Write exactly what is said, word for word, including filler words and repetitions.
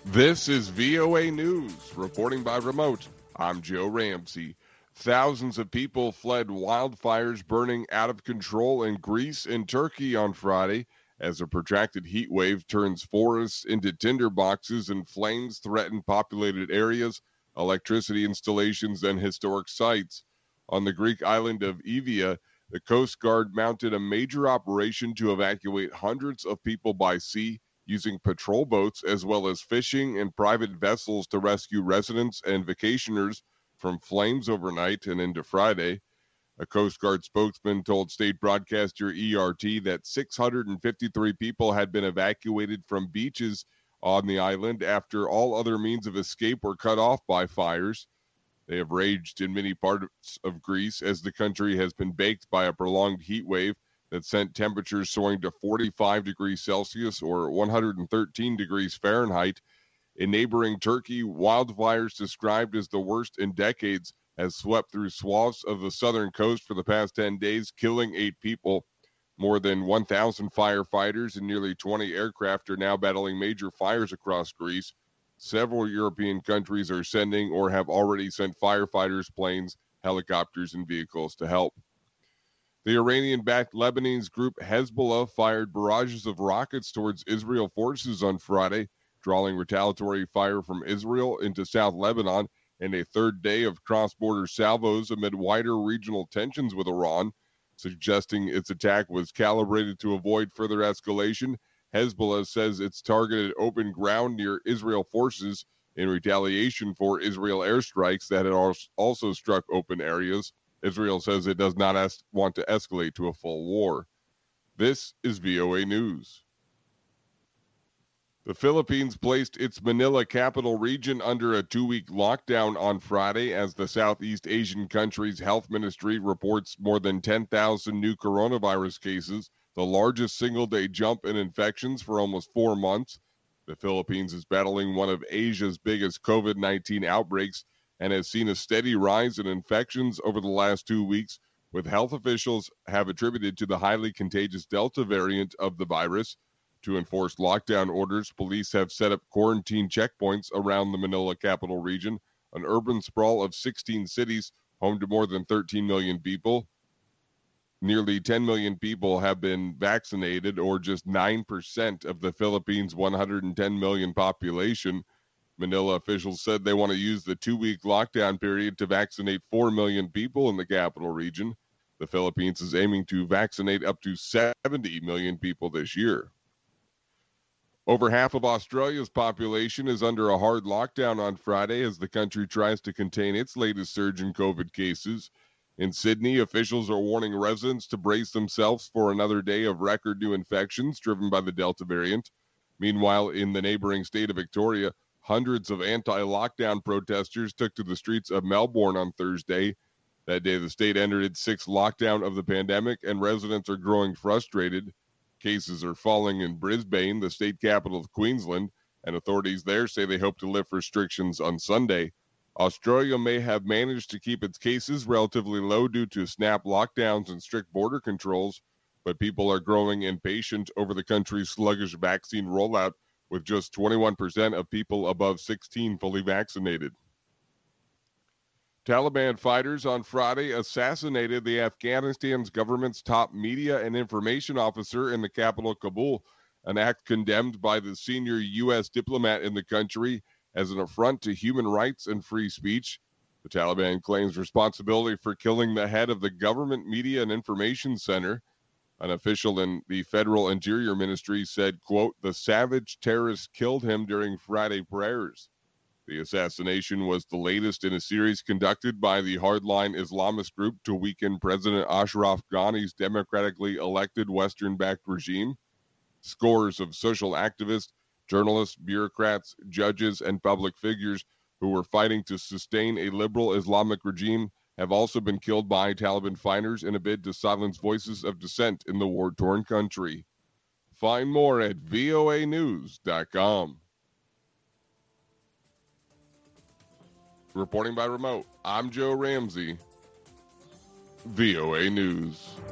This is V O A News, reporting by remote. I'm Joe Ramsey. Thousands of people fled wildfires burning out of control in Greece and Turkey on Friday as a protracted heat wave turns forests into tinderboxes and flames threaten populated areas, electricity installations, and historic sites. On the Greek island of Evia, the Coast Guard mounted a major operation to evacuate hundreds of people by sea, using patrol boats as well as fishing and private vessels to rescue residents and vacationers from flames overnight and into Friday. A Coast Guard spokesman told state broadcaster E R T that six hundred fifty-three people had been evacuated from beaches on the island after all other means of escape were cut off by fires. They have raged in many parts of Greece as the country has been baked by a prolonged heat wave that sent temperatures soaring to forty-five degrees Celsius or one hundred thirteen degrees Fahrenheit. In neighboring Turkey, wildfires described as the worst in decades has swept through swaths of the southern coast for the past ten days, killing eight people. More than one thousand firefighters and nearly twenty aircraft are now battling major fires across Greece. Several European countries are sending or have already sent firefighters, planes, helicopters, and vehicles to help. The Iranian-backed Lebanese group Hezbollah fired barrages of rockets towards Israel forces on Friday, drawing retaliatory fire from Israel into South Lebanon and a third day of cross-border salvos amid wider regional tensions with Iran, suggesting its attack was calibrated to avoid further escalation. Hezbollah says it's targeted open ground near Israel forces in retaliation for Israel airstrikes that had also struck open areas. Israel says it does not es- want to escalate to a full war. This is V O A News. The Philippines placed its Manila capital region under a two-week lockdown on Friday as the Southeast Asian country's health ministry reports more than ten thousand new coronavirus cases, the largest single-day jump in infections for almost four months. The Philippines is battling one of Asia's biggest covid nineteen outbreaks and has seen a steady rise in infections over the last two weeks, with health officials have attributed to the highly contagious Delta variant of the virus. To enforce lockdown orders, police have set up quarantine checkpoints around the Manila capital region, an urban sprawl of sixteen cities, home to more than thirteen million people. Nearly ten million people have been vaccinated, or just nine percent of the Philippines' one hundred ten million population. Manila officials said they want to use the two-week lockdown period to vaccinate four million people in the capital region. The Philippines is aiming to vaccinate up to seventy million people this year. Over half of Australia's population is under a hard lockdown on Friday as the country tries to contain its latest surge in COVID cases. In Sydney, officials are warning residents to brace themselves for another day of record new infections driven by the Delta variant. Meanwhile, in the neighboring state of Victoria, hundreds of anti-lockdown protesters took to the streets of Melbourne on Thursday. That day, the state entered its sixth lockdown of the pandemic, and residents are growing frustrated. Cases are falling in Brisbane, the state capital of Queensland, and authorities there say they hope to lift restrictions on Sunday. Australia may have managed to keep its cases relatively low due to snap lockdowns and strict border controls, but people are growing impatient over the country's sluggish vaccine rollout, with just twenty-one percent of people above sixteen fully vaccinated. Taliban fighters on Friday assassinated the Afghanistan's government's top media and information officer in the capital, Kabul, an act condemned by the senior U S diplomat in the country as an affront to human rights and free speech. The Taliban claims responsibility for killing the head of the Government Media and Information Center. An official in the Federal Interior Ministry said, quote, "The savage terrorists killed him during Friday prayers." The assassination was the latest in a series conducted by the hardline Islamist group to weaken President Ashraf Ghani's democratically elected Western-backed regime. Scores of social activists, journalists, bureaucrats, judges, and public figures who were fighting to sustain a liberal Islamic regime have also been killed by Taliban fighters in a bid to silence voices of dissent in the war-torn country. Find more at V O A news dot com. Reporting by remote, I'm Joe Ramsey, V O A News.